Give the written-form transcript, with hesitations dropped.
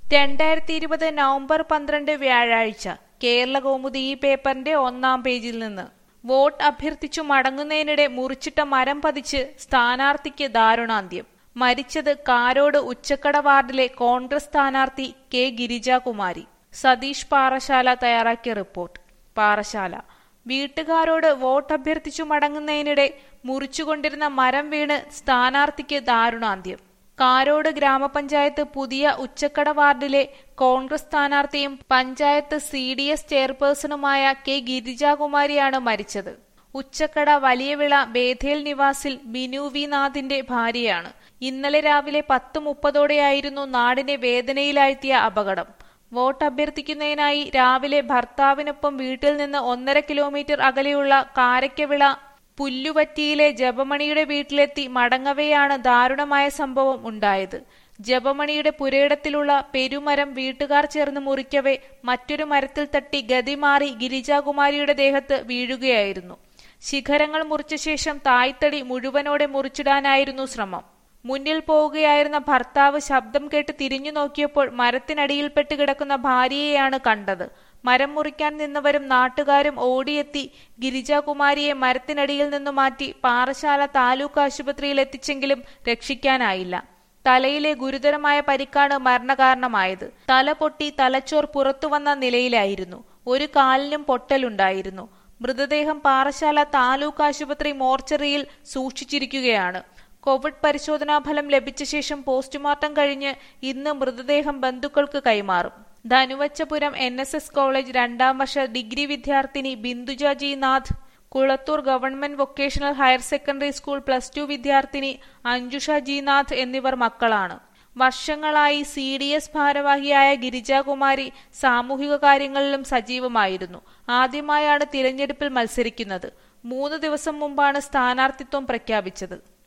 2020 November 12 വ്യാഴാഴ്ച കേരളകൗമുദി ഈ പേപ്പറിന്റെ 1-ാം പേജിൽ നിന്ന് വോട്ട് അഭ്യർത്ഥിച്ചു മടങ്ങുന്നതിനിടെ മുറിച്ചിട്ട മരം പതിച്ച് സ്ഥാനാർത്ഥിക്ക് ദാരുണാന്ത്യം. മരിച്ചത് കാരോട് ഉച്ചക്കട വാർഡിലെ കോൺഗ്രസ് സ്ഥാനാർത്ഥി കെ ഗിരിജാകുമാരി. സതീഷ് പാറശാല തയ്യാറാക്കിയ റിപ്പോർട്ട്. പാറശാല വീട്ടുകാരോട് വോട്ട് അഭ്യർത്ഥിച്ചു മടങ്ങുന്നതിനിടെ മുറിച്ചുകൊണ്ടിരുന്ന മരം വീണ് സ്ഥാനാർത്ഥിക്ക് ദാരുണാന്ത്യം. കാരോട് ഗ്രാമപഞ്ചായത്ത് പുതിയ ഉച്ചക്കട വാർഡിലെ കോൺഗ്രസ് സ്ഥാനാർത്ഥിയും പഞ്ചായത്ത് CDS ചെയർപേഴ്സണുമായ കെ ഗിരിജാകുമാരിയാണ് മരിച്ചത്. ഉച്ചക്കട വലിയവിള ബേഥേൽ നിവാസിൽ ബിനു വി നാഥിന്റെ ഭാര്യയാണ്. ഇന്നലെ രാവിലെ 10:30ഓടെയായിരുന്നു നാടിനെ വേദനയിലാഴ്ത്തിയ അപകടം. വോട്ട് അഭ്യർത്ഥിക്കുന്നതിനായി രാവിലെ ഭർത്താവിനൊപ്പം വീട്ടിൽ നിന്ന് 1.5 കിലോമീറ്റർ അകലെയുള്ള കാരയ്ക്കവിള പുല്ലുവറ്റിയിലെ ജപമണിയുടെ വീട്ടിലെത്തി മടങ്ങവെയാണ് ദാരുണമായ സംഭവം ഉണ്ടായത്. ജപമണിയുടെ പുരയിടത്തിലുള്ള പെരുമരം വീട്ടുകാർ ചേർന്ന് മുറിക്കവെ മറ്റൊരു മരത്തിൽ തട്ടി ഗതിമാറി ഗിരിജാകുമാരിയുടെ ദേഹത്ത് വീഴുകയായിരുന്നു. ശിഖരങ്ങൾ മുറിച്ച ശേഷം തായ്തടി മുഴുവനോടെ മുറിച്ചിടാനായിരുന്നു ശ്രമം. മുന്നിൽ പോവുകയായിരുന്ന ഭർത്താവ് ശബ്ദം കേട്ട് തിരിഞ്ഞു നോക്കിയപ്പോൾ മരത്തിനടിയിൽപ്പെട്ട് കിടക്കുന്ന ഭാര്യയെയാണ് കണ്ടത്. മരം മുറിക്കാൻ നിന്നവരും നാട്ടുകാരും ഓടിയെത്തി ഗിരിജാകുമാരിയെ മരത്തിനടിയിൽ നിന്നു മാറ്റി പാറശാല താലൂക്ക് ആശുപത്രിയിൽ എത്തിച്ചെങ്കിലും രക്ഷിക്കാനായില്ല. തലയിലെ ഗുരുതരമായ പരിക്കാണ് മരണകാരണമായത്. തല പൊട്ടി തലച്ചോർ പുറത്തുവന്ന നിലയിലായിരുന്നു. ഒരു കാലിനും പൊട്ടലുണ്ടായിരുന്നു. മൃതദേഹം പാറശാല താലൂക്ക് ആശുപത്രി മോർച്ചറിയിൽ സൂക്ഷിച്ചിരിക്കുകയാണ്. കോവിഡ് പരിശോധനാഫലം ലഭിച്ച ശേഷം പോസ്റ്റ്മോർട്ടം കഴിഞ്ഞ് ഇന്ന് മൃതദേഹം ബന്ധുക്കൾക്ക് കൈമാറും. ധനുവച്ചപുരം NSS കോളേജ് 2-ാം വർഷ ഡിഗ്രി വിദ്യാർത്ഥിനി Binduja G Nath, Kulathoor government vocational higher secondary school +2 വിദ്യാർത്ഥിനി അഞ്ജുഷ ജി നാഥ് എന്നിവർ മക്കളാണ്. വർഷങ്ങളായി CDS ഭാരവാഹിയായ ഗിരിജാകുമാരി സാമൂഹിക കാര്യങ്ങളിലും സജീവമായിരുന്നു. ആദ്യമായാണ് തിരഞ്ഞെടുപ്പിൽ മത്സരിക്കുന്നത്. 3 ദിവസം മുമ്പാണ് സ്ഥാനാർത്ഥിത്വം പ്രഖ്യാപിച്ചത്.